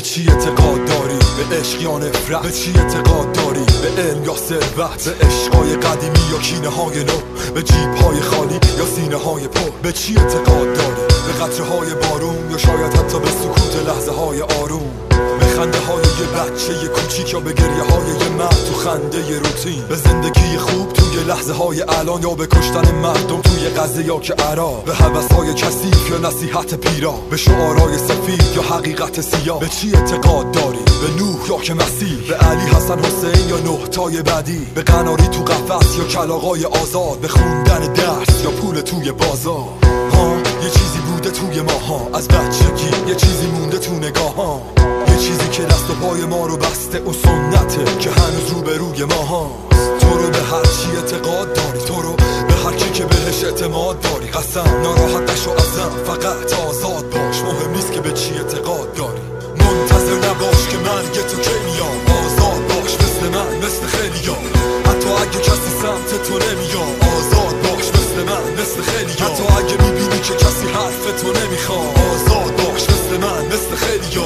چی اعتقاد داری؟ به عشق یا نفرت؟ به چی اعتقاد داری؟ به علم یا ثروت؟ به عشقای قدیمی یا کینه های نو؟ به جیب های خالی یا سینه های پر؟ به چی اعتقاد داری؟ به قطره های بارون یا شاید حتی به سکوت لحظه های آروم؟ به خنده های یه بچه کوچیک یا به گریه های یه مرد تو خنده ی روتین؟ به زندگی خوب توی لحظه های الان یا به کشتن مردم توی غزه یا که عراق؟ به هوس های کثیف یا نصیحت پیرا؟ به شعارهای سفید یا حقیقت سیاه؟ به چی اعتقاد داری؟ به نوح یا که مسیح؟ به علی حسن حسین یا نه تای بعدی؟ به قناری تو قفس یا کلاغای آزاد؟ به خوندن درس یا پول توی بازار؟ یه چیزی بوده توی ماها از بچگی، یه چیزی مونده تو نگاهام، یه چیزی که دست و پای ما رو بسته و سنته که هنوز روبروی ما هاست. تو رو به هر چی اعتقاد داری، تو رو به هر کی که بهش اعتماد داری. قسم ناراحت نشو ازم، فقط آزاد باش، مهم نیست که به چی اعتقاد داری. منتظر نباش که مرگ تو کی میاد، آزاد باش مثل من، مثل خیلیا. حتی اگه کسی سمت تو نمیاد، آزاد باش مثل من، مثل خیلیا. حتی اگه میبینی که کسی حرف تو نمیخواد، آزاد باش مثل من، مثل خیلیا.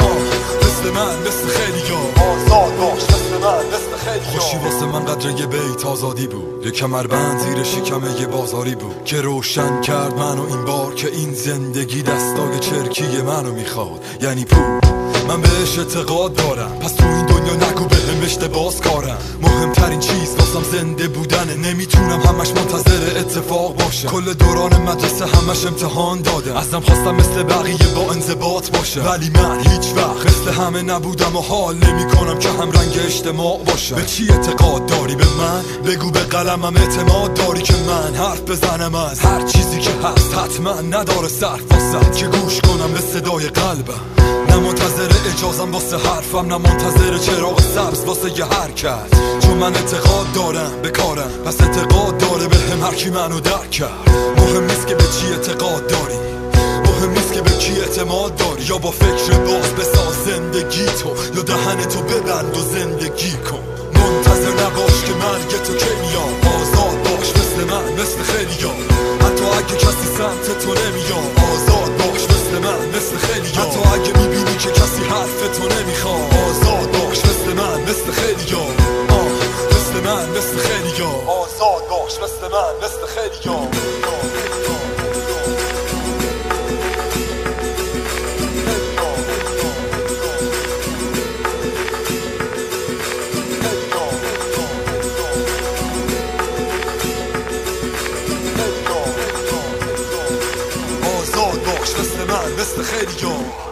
مثل من، مثل خیلیا. آزاد باش مثل من، مثل خیلیا. خوشی واسه من قدر یه بیت آزادی بود، یه کمربند زیر شکم یه بازاری بود که روشن کرد منو این بار که این زندگی دستای چرکی منو میخواد، یعنی پول. من بهش اعتقاد دارم، پس تو این دنیا نگو بهم اشتباس کارم. مهمترین چیز واسم زنده بودنه، نمیتونم همش منتظر اتفاق باشه. کل دوران مدرسه همش امتحان دادم، ازم خواستم مثل بقیه با انضباط باشه، ولی من هیچ وقت مثل همه نبودم و حال نمیکنم که هم رنگ اجتماع باشه. به چی اعتقاد داری؟ به من بگو، به قلمم اعتماد داری که من حرف بزنم از هر چیزی که هست، حتما نداره صرف واسه که گوش کنم به صدای قلبم. نه منتظر اجازم واسه حرفم، نه منتظر چراغ سبز واسه یه حرکت، چون من اعتقاد دارم به کارم، پس اعتقاد داره به هم هر کی منو درک کرد. مهم نیست که به چی اعتقاد داری، مهم نیست که به کی اعتماد داری. یا با فکر باز بساز زندگی تو، یا دهن تو ببند و زندگی کن. منتظر نباش که مرگ تو کی میاد، آزاد باش مثل من، مثل خیلیا. حتی اگه کسی سمت تو نمیاد، آزاد باش مثل من، مثل خیلیا. حتی اگه میبینی که کسی حرف تو نمیخواد، آزاد باش مثل من، مثل خیلیا. مثل من، مثل خیلیا. آزاد باش مثل من، مثل خیلیا. مثل من، مثل خیلیا.